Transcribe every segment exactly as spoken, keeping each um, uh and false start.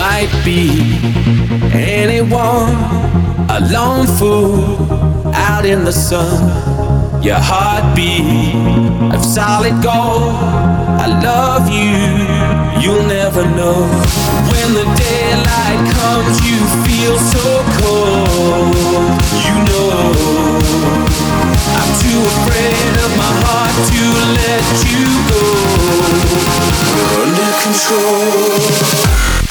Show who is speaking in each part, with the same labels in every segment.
Speaker 1: might be anyone, a lone fool out in the sun. Your heartbeat of solid gold. I love you, you'll never know. When the daylight comes, you feel so cold. You know, I'm too afraid of my heart to let you go. We're under control.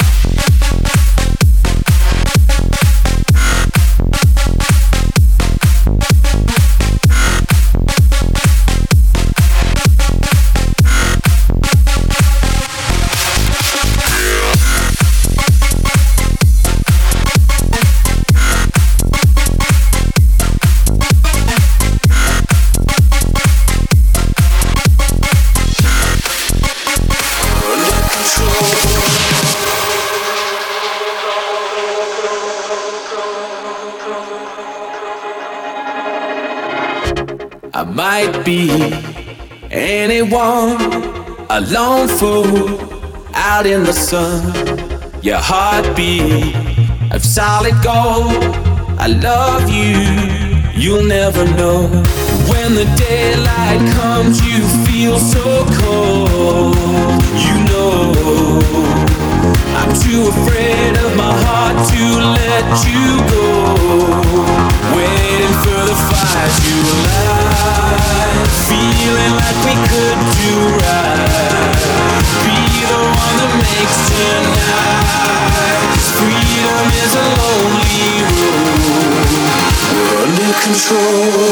Speaker 1: I might be anyone, a lone fool out in the sun. Your heartbeat of solid gold. I love you, you'll never know. When the daylight comes, you feel so cold. You know, I'm too afraid of my heart to let you go. Waiting for the fire to light, feeling like we could do right. Be the one that makes tonight. 'Cause freedom is a lonely road. We're under control.